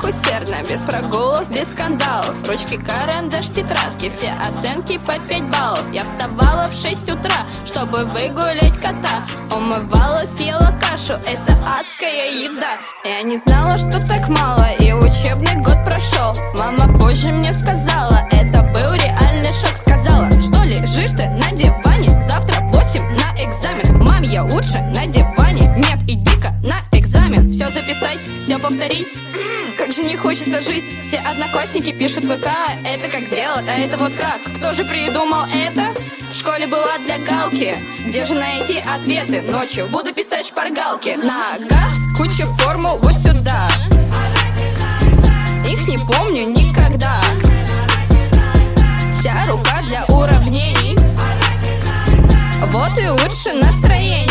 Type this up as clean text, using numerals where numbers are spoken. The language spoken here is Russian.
усердно, без прогулов, без скандалов. Ручки, карандаш, тетрадки, все оценки по 5 баллов. Я вставала в 6 утра, чтобы выгулять кота. Умывалась, ела кашу, это адская еда. Я не знала, что так мало, и учебный год прошел. Мама позже мне сказала, это был реальный шок. Сказала, что лежишь ты на диване, завтра 8 на экзамен. Мам, я лучше на диване. Нет, иди-ка на экзамен. Все записать, все повторить. Как же не хочется жить. Все одноклассники пишут в ВК, это как сделать, а это вот как. Кто же придумал это? В школе была для галки. Где же найти ответы? Ночью буду писать шпаргалки. Нога, куча формул вот сюда. Их не помню никогда. Вся рука для уравнений. Вот и лучше настроение.